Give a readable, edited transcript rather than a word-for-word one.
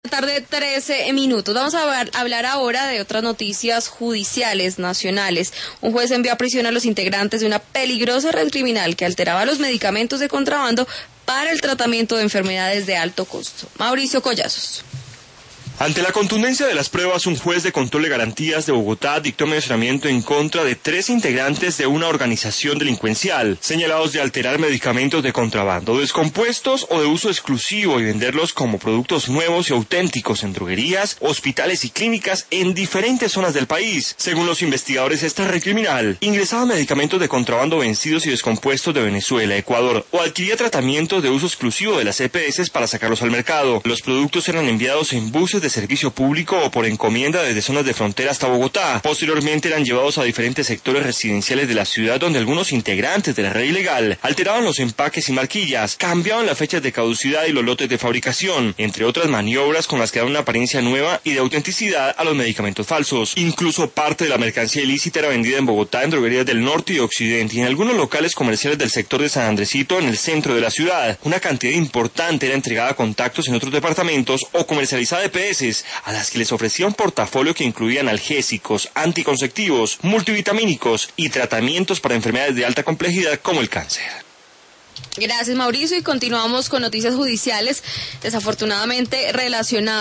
Tarde 13 minutos. Vamos a hablar ahora de otras noticias judiciales nacionales. Un juez envió a prisión a los integrantes de una peligrosa red criminal que alteraba los medicamentos de contrabando para el tratamiento de enfermedades de alto costo. Mauricio Collazos. Ante la contundencia de las pruebas, un juez de control de garantías de Bogotá dictó mencionamiento en contra de 3 integrantes de una organización delincuencial, señalados de alterar medicamentos de contrabando, descompuestos o de uso exclusivo y venderlos como productos nuevos y auténticos en droguerías, hospitales y clínicas en diferentes zonas del país. Según los investigadores, esta red criminal ingresaba medicamentos de contrabando vencidos y descompuestos de Venezuela, Ecuador, o adquiría tratamientos de uso exclusivo de las EPS para sacarlos al mercado. Los productos eran enviados en buses de servicio público o por encomienda desde zonas de frontera hasta Bogotá. Posteriormente eran llevados a diferentes sectores residenciales de la ciudad, donde algunos integrantes de la red ilegal alteraban los empaques y marquillas, cambiaban las fechas de caducidad y los lotes de fabricación, entre otras maniobras con las que daban una apariencia nueva y de autenticidad a los medicamentos falsos. Incluso parte de la mercancía ilícita era vendida en Bogotá en droguerías del norte y occidente y en algunos locales comerciales del sector de San Andresito, en el centro de la ciudad. Una cantidad importante era entregada a contactos en otros departamentos o comercializada de EPS a las que les ofrecía un portafolio que incluía analgésicos, anticonceptivos, multivitamínicos y tratamientos para enfermedades de alta complejidad como el cáncer. Gracias, Mauricio, y continuamos con noticias judiciales desafortunadamente relacionadas